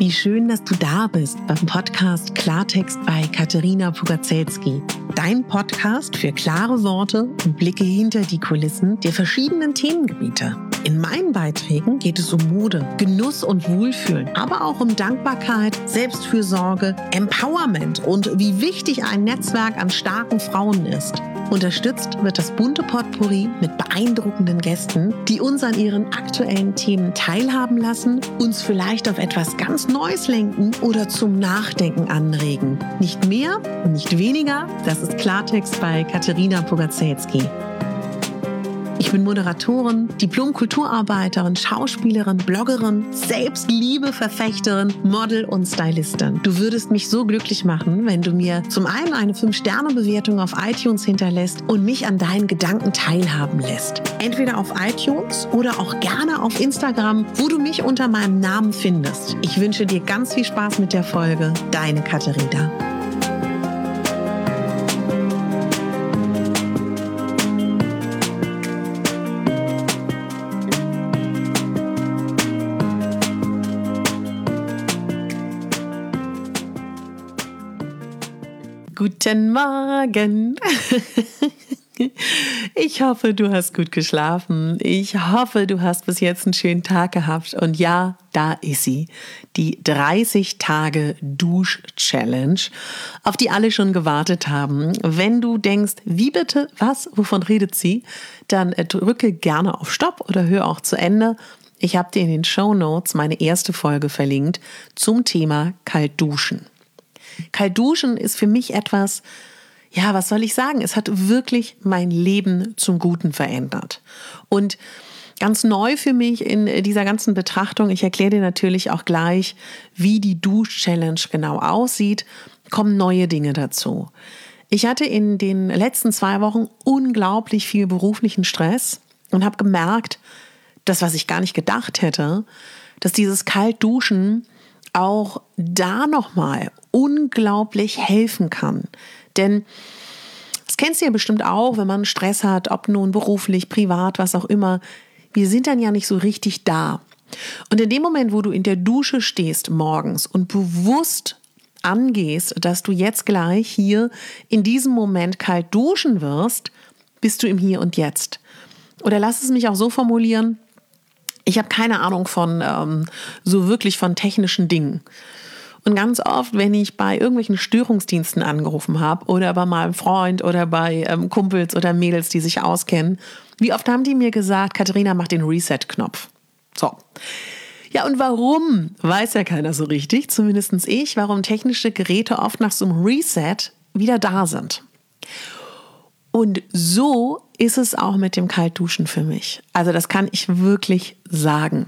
Wie schön, dass du da bist beim Podcast Klartext bei Katerina Pugacelski. Dein Podcast für klare Worte und Blicke hinter die Kulissen der verschiedenen Themengebiete. In meinen Beiträgen geht es um Mode, Genuss und Wohlfühlen, aber auch um Dankbarkeit, Selbstfürsorge, Empowerment und wie wichtig ein Netzwerk an starken Frauen ist. Unterstützt wird das bunte Potpourri mit beeindruckenden Gästen, die uns an ihren aktuellen Themen teilhaben lassen, uns vielleicht auf etwas ganz Neues lenken oder zum Nachdenken anregen. Nicht mehr und nicht weniger, das ist Klartext bei Katerina Pugacelski. Ich bin Moderatorin, Diplom-Kulturarbeiterin, Schauspielerin, Bloggerin, Selbstliebe-Verfechterin, Model und Stylistin. Du würdest mich so glücklich machen, wenn du mir zum einen eine 5-Sterne-Bewertung auf iTunes hinterlässt und mich an deinen Gedanken teilhaben lässt. Entweder auf iTunes oder auch gerne auf Instagram, wo du mich unter meinem Namen findest. Ich wünsche dir ganz viel Spaß mit der Folge. Deine Katerina. Guten Morgen. Ich hoffe, du hast gut geschlafen. Ich hoffe, du hast bis jetzt einen schönen Tag gehabt. Und ja, da ist sie. Die 30-Tage-Dusch-Challenge, auf die alle schon gewartet haben. Wenn du denkst, wie bitte, was, wovon redet sie, dann drücke gerne auf Stopp oder hör auch zu Ende. Ich habe dir in den Shownotes meine erste Folge verlinkt zum Thema Kaltduschen. Kaltduschen ist für mich etwas, ja, was soll ich sagen? Es hat wirklich mein Leben zum Guten verändert. Und ganz neu für mich in dieser ganzen Betrachtung, ich erkläre dir natürlich auch gleich, wie die Dusch-Challenge genau aussieht, kommen neue Dinge dazu. Ich hatte in den letzten 2 Wochen unglaublich viel beruflichen Stress und habe gemerkt, das, was ich gar nicht gedacht hätte, dass dieses Kaltduschen auch da nochmal unglaublich helfen kann. Denn das kennst du ja bestimmt auch, wenn man Stress hat, ob nun beruflich, privat, was auch immer. Wir sind dann ja nicht so richtig da. Und in dem Moment, wo du in der Dusche stehst morgens und bewusst angehst, dass du jetzt gleich hier in diesem Moment kalt duschen wirst, bist du im Hier und Jetzt. Oder lass es mich auch so formulieren, ich habe keine Ahnung von so wirklich von technischen Dingen. Und ganz oft, wenn ich bei irgendwelchen Störungsdiensten angerufen habe oder bei meinem Freund oder bei Kumpels oder Mädels, die sich auskennen, wie oft haben die mir gesagt, Katerina, mach den Reset-Knopf. So. Ja, und warum, weiß ja keiner so richtig, zumindest ich, warum technische Geräte oft nach so einem Reset wieder da sind. Und so ist es auch mit dem Kaltduschen für mich. Also das kann ich wirklich sagen.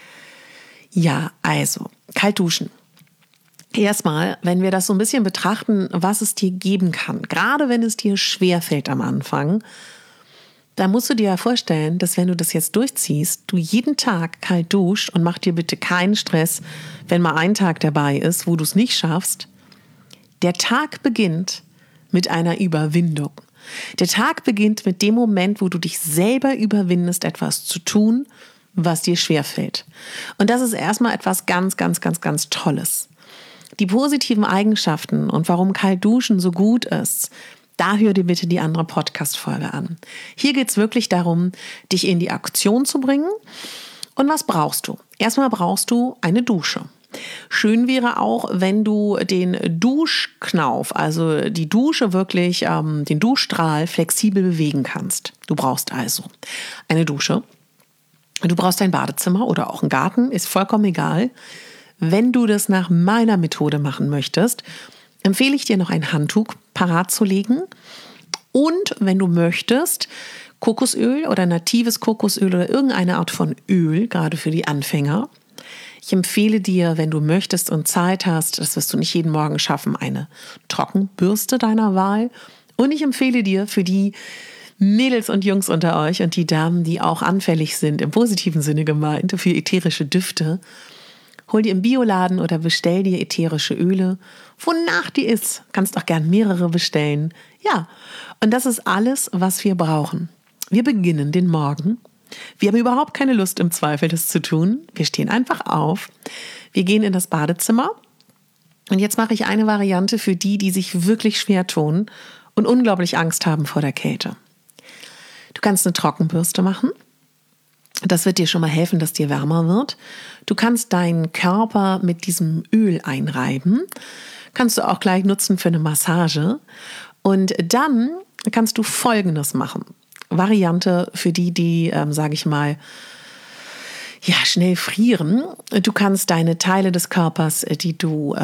Ja, also, Kaltduschen. Erstmal, wenn wir das so ein bisschen betrachten, was es dir geben kann, gerade wenn es dir schwerfällt am Anfang, dann musst du dir ja vorstellen, dass wenn du das jetzt durchziehst, du jeden Tag kalt duscht und mach dir bitte keinen Stress, wenn mal ein Tag dabei ist, wo du es nicht schaffst. Der Tag beginnt mit einer Überwindung. Der Tag beginnt mit dem Moment, wo du dich selber überwindest, etwas zu tun, was dir schwerfällt. Und das ist erstmal etwas ganz, ganz, ganz, ganz Tolles. Die positiven Eigenschaften und warum Kaltduschen so gut ist, da hör dir bitte die andere Podcast-Folge an. Hier geht es wirklich darum, dich in die Aktion zu bringen. Und was brauchst du? Erstmal brauchst du eine Dusche. Schön wäre auch, wenn du den Duschknauf, also die Dusche wirklich, den Duschstrahl flexibel bewegen kannst. Du brauchst also eine Dusche. Du brauchst ein Badezimmer oder auch einen Garten, ist vollkommen egal. Wenn du das nach meiner Methode machen möchtest, empfehle ich dir noch ein Handtuch parat zu legen. Und wenn du möchtest, Kokosöl oder natives Kokosöl oder irgendeine Art von Öl, gerade für die Anfänger. Ich empfehle dir, wenn du möchtest und Zeit hast, das wirst du nicht jeden Morgen schaffen, eine Trockenbürste deiner Wahl. Und ich empfehle dir für die Mädels und Jungs unter euch und die Damen, die auch anfällig sind, im positiven Sinne gemeint, für ätherische Düfte, hol dir im Bioladen oder bestell dir ätherische Öle, wonach die ist. Kannst auch gern mehrere bestellen. Ja, und das ist alles, was wir brauchen. Wir beginnen den Morgen. Wir haben überhaupt keine Lust im Zweifel, das zu tun. Wir stehen einfach auf. Wir gehen in das Badezimmer und jetzt mache ich eine Variante für die, die sich wirklich schwer tun und unglaublich Angst haben vor der Kälte. Du kannst eine Trockenbürste machen. Das wird dir schon mal helfen, dass dir wärmer wird. Du kannst deinen Körper mit diesem Öl einreiben. Kannst du auch gleich nutzen für eine Massage. Und dann kannst du Folgendes machen. Variante für die, sage ich mal, ja, schnell frieren. Du kannst deine Teile des Körpers, die du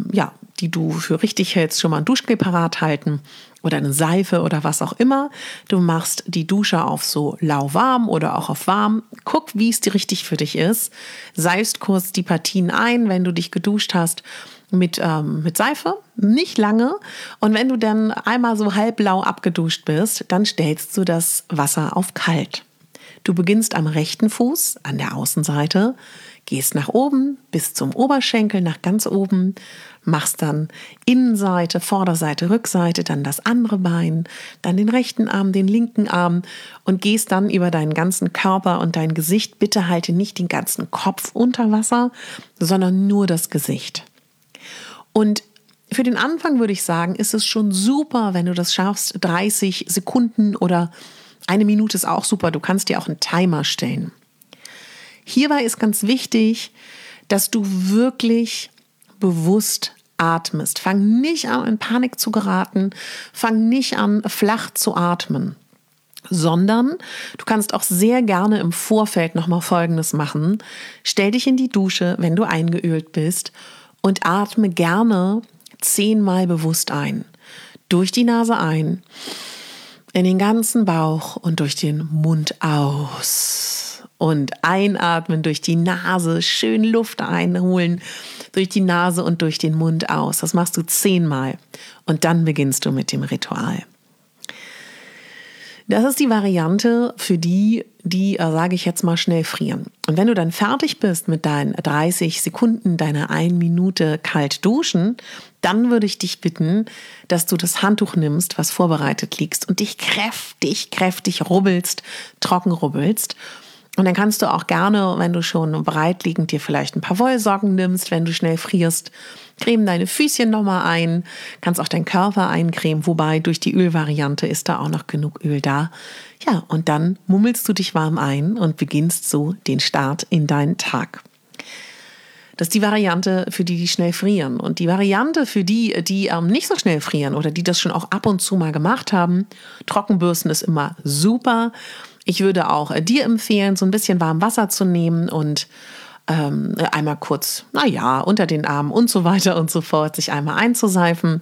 für richtig hältst, schon mal ein Duschgel parat halten oder eine Seife oder was auch immer. Du machst die Dusche auf so lauwarm oder auch auf warm. Guck, wie es dir richtig für dich ist. Seifst kurz die Partien ein, wenn du dich geduscht hast mit Seife, nicht lange. Und wenn du dann einmal so halbblau abgeduscht bist, dann stellst du das Wasser auf kalt. Du beginnst am rechten Fuß, an der Außenseite, gehst nach oben bis zum Oberschenkel, nach ganz oben, machst dann Innenseite, Vorderseite, Rückseite, dann das andere Bein, dann den rechten Arm, den linken Arm und gehst dann über deinen ganzen Körper und dein Gesicht. Bitte halte nicht den ganzen Kopf unter Wasser, sondern nur das Gesicht. Und für den Anfang würde ich sagen, ist es schon super, wenn du das schaffst, 30 Sekunden oder 1 Minute ist auch super. Du kannst dir auch einen Timer stellen. Hierbei ist ganz wichtig, dass du wirklich bewusst atmest. Fang nicht an, in Panik zu geraten. Fang nicht an, flach zu atmen. Sondern du kannst auch sehr gerne im Vorfeld nochmal Folgendes machen. Stell dich in die Dusche, wenn du eingeölt bist und atme gerne 10-mal bewusst ein. Durch die Nase ein. In den ganzen Bauch und durch den Mund aus. Und einatmen durch die Nase, schön Luft einholen, durch die Nase und durch den Mund aus. Das machst du 10-mal. Und dann beginnst du mit dem Ritual. Das ist die Variante für die, sage ich jetzt mal, schnell frieren. Und wenn du dann fertig bist mit deinen 30 Sekunden, deiner 1 Minute kalt duschen, dann würde ich dich bitten, dass du das Handtuch nimmst, was vorbereitet liegt und dich kräftig rubbelst, trocken rubbelst. Und dann kannst du auch gerne, wenn du schon bereit liegend dir vielleicht ein paar Wollsocken nimmst, wenn du schnell frierst, creme deine Füßchen nochmal ein, kannst auch deinen Körper eincremen, wobei durch die Ölvariante ist da auch noch genug Öl da. Ja, und dann mummelst du dich warm ein und beginnst so den Start in deinen Tag. Das ist die Variante für die schnell frieren. Und die Variante für die nicht so schnell frieren oder die das schon auch ab und zu mal gemacht haben, Trockenbürsten ist immer super. Ich würde auch dir empfehlen, so ein bisschen warm Wasser zu nehmen und einmal kurz, unter den Armen und so weiter und so fort, sich einmal einzuseifen.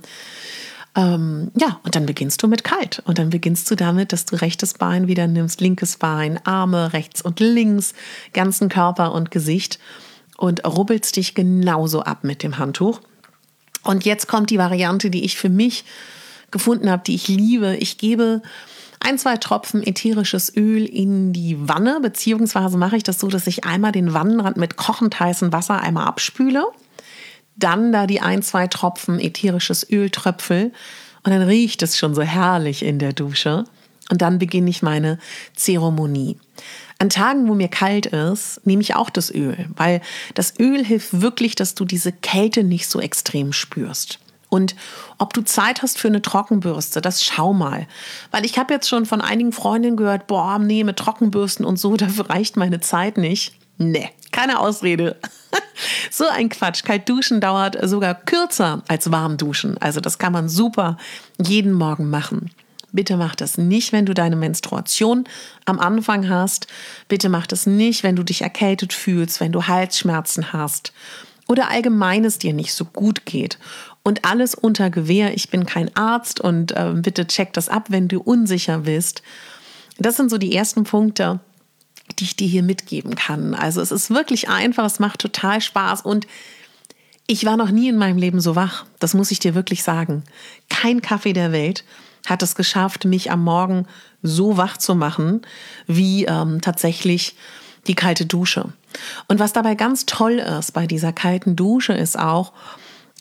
Und dann beginnst du mit kalt. Und dann beginnst du damit, dass du rechtes Bein wieder nimmst, linkes Bein, Arme rechts und links, ganzen Körper und Gesicht und rubbelst dich genauso ab mit dem Handtuch. Und jetzt kommt die Variante, die ich für mich gefunden habe, die ich liebe. Ich gebe 1-2 Tropfen ätherisches Öl in die Wanne, beziehungsweise mache ich das so, dass ich einmal den Wannenrand mit kochend heißem Wasser einmal abspüle, dann da die 1-2 Tropfen ätherisches Öl tröpfel und dann riecht es schon so herrlich in der Dusche und dann beginne ich meine Zeremonie. An Tagen, wo mir kalt ist, nehme ich auch das Öl, weil das Öl hilft wirklich, dass du diese Kälte nicht so extrem spürst. Und ob du Zeit hast für eine Trockenbürste, das schau mal. Weil ich habe jetzt schon von einigen Freundinnen gehört, mit Trockenbürsten und so, dafür reicht meine Zeit nicht. Nee, keine Ausrede. So ein Quatsch. Kalt duschen dauert sogar kürzer als warm duschen. Also das kann man super jeden Morgen machen. Bitte mach das nicht, wenn du deine Menstruation am Anfang hast. Bitte mach das nicht, wenn du dich erkältet fühlst, wenn du Halsschmerzen hast oder allgemein es dir nicht so gut geht. Und alles unter Gewähr. Ich bin kein Arzt und bitte check das ab, wenn du unsicher bist. Das sind so die ersten Punkte, die ich dir hier mitgeben kann. Also es ist wirklich einfach, es macht total Spaß und ich war noch nie in meinem Leben so wach. Das muss ich dir wirklich sagen. Kein Kaffee der Welt hat es geschafft, mich am Morgen so wach zu machen, wie tatsächlich die kalte Dusche. Und was dabei ganz toll ist bei dieser kalten Dusche ist auch,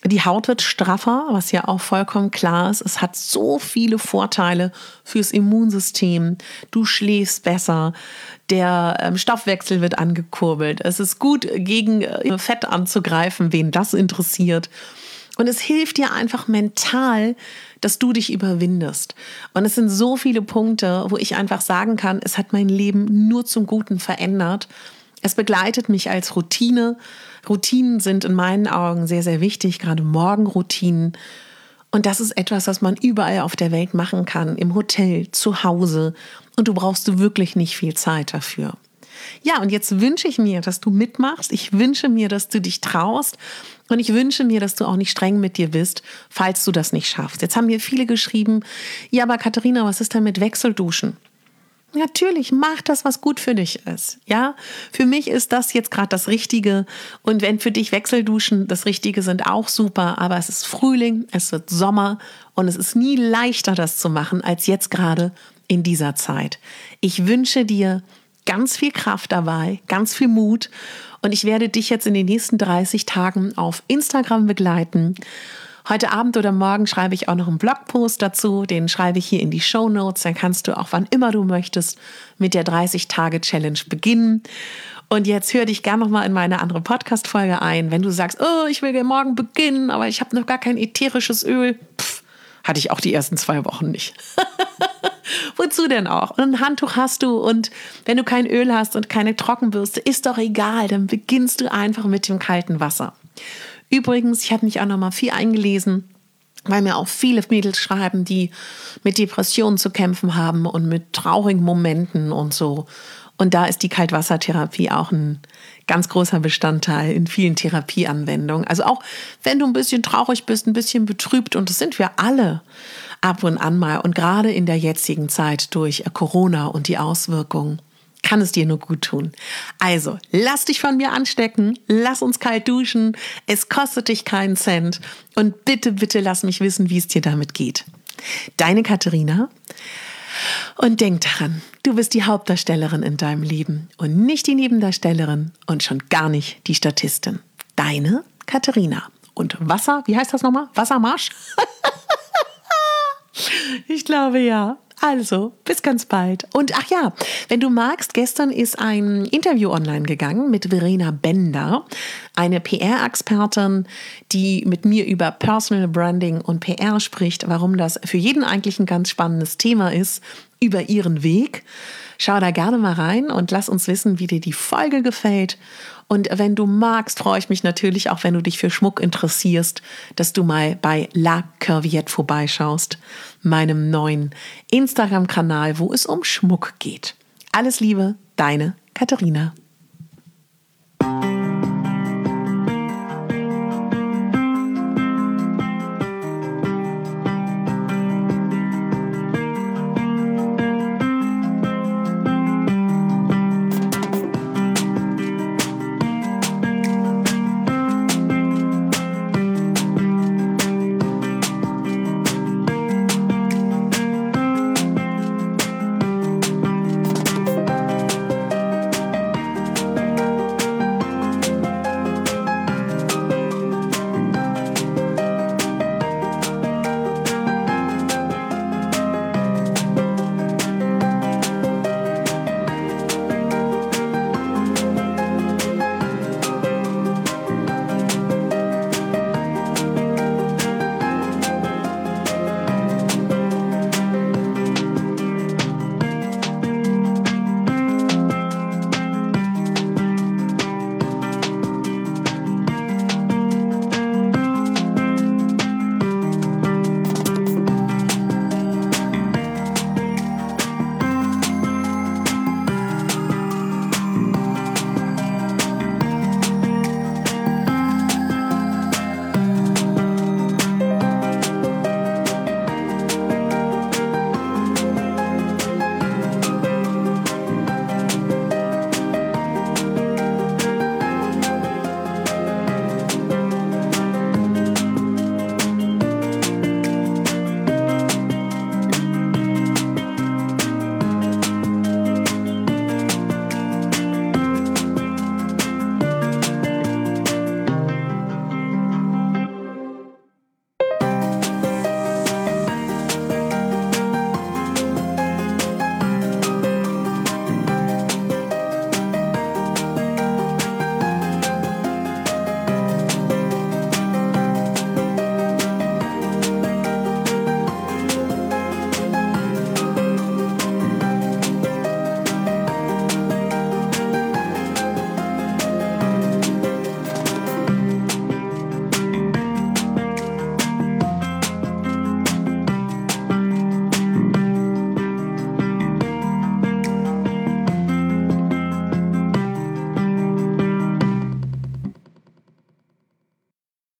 Die Haut wird straffer, was ja auch vollkommen klar ist. Es hat so viele Vorteile fürs Immunsystem. Du schläfst besser, der Stoffwechsel wird angekurbelt. Es ist gut, gegen Fett anzugreifen, wen das interessiert. Und es hilft dir einfach mental, dass du dich überwindest. Und es sind so viele Punkte, wo ich einfach sagen kann, es hat mein Leben nur zum Guten verändert. Es begleitet mich als Routine. Routinen sind in meinen Augen sehr, sehr wichtig, gerade Morgenroutinen. Und das ist etwas, was man überall auf der Welt machen kann, im Hotel, zu Hause. Und du brauchst wirklich nicht viel Zeit dafür. Ja, und jetzt wünsche ich mir, dass du mitmachst. Ich wünsche mir, dass du dich traust. Und ich wünsche mir, dass du auch nicht streng mit dir bist, falls du das nicht schaffst. Jetzt haben mir viele geschrieben, ja, aber Katharina, was ist denn mit Wechselduschen? Natürlich, mach das, was gut für dich ist. Ja, für mich ist das jetzt gerade das Richtige. Und wenn für dich Wechselduschen das Richtige sind, auch super. Aber es ist Frühling, es wird Sommer und es ist nie leichter, das zu machen, als jetzt gerade in dieser Zeit. Ich wünsche dir ganz viel Kraft dabei, ganz viel Mut. Und ich werde dich jetzt in den nächsten 30 Tagen auf Instagram begleiten. Heute Abend oder morgen schreibe ich auch noch einen Blogpost dazu. Den schreibe ich hier in die Shownotes. Dann kannst du auch wann immer du möchtest mit der 30-Tage-Challenge beginnen. Und jetzt hör dich gerne nochmal in meine andere Podcast-Folge ein. Wenn du sagst, oh, ich will morgen beginnen, aber ich habe noch gar kein ätherisches Öl. Hatte ich auch die ersten 2 Wochen nicht. Wozu denn auch? Und ein Handtuch hast du und wenn du kein Öl hast und keine Trockenbürste, ist doch egal. Dann beginnst du einfach mit dem kalten Wasser. Übrigens, ich habe mich auch noch mal viel eingelesen, weil mir auch viele Mädels schreiben, die mit Depressionen zu kämpfen haben und mit traurigen Momenten und so. Und da ist die Kaltwassertherapie auch ein ganz großer Bestandteil in vielen Therapieanwendungen. Also auch wenn du ein bisschen traurig bist, ein bisschen betrübt, und das sind wir alle ab und an mal. Und gerade in der jetzigen Zeit durch Corona und die Auswirkungen kann es dir nur gut tun. Also, lass dich von mir anstecken, lass uns kalt duschen, es kostet dich keinen Cent und bitte, bitte lass mich wissen, wie es dir damit geht. Deine Katharina. Und denk daran, du bist die Hauptdarstellerin in deinem Leben und nicht die Nebendarstellerin und schon gar nicht die Statistin. Deine Katharina. Und Wasser, wie heißt das nochmal? Wassermarsch? Ich glaube ja. Also, bis ganz bald. Und ach ja, wenn du magst, gestern ist ein Interview online gegangen mit Verena Bender, eine PR-Expertin, die mit mir über Personal Branding und PR spricht, warum das für jeden eigentlich ein ganz spannendes Thema ist, über ihren Weg. Schau da gerne mal rein und lass uns wissen, wie dir die Folge gefällt. Und wenn du magst, freue ich mich natürlich auch, wenn du dich für Schmuck interessierst, dass du mal bei La Curviette vorbeischaust, meinem neuen Instagram-Kanal, wo es um Schmuck geht. Alles Liebe, deine Katharina.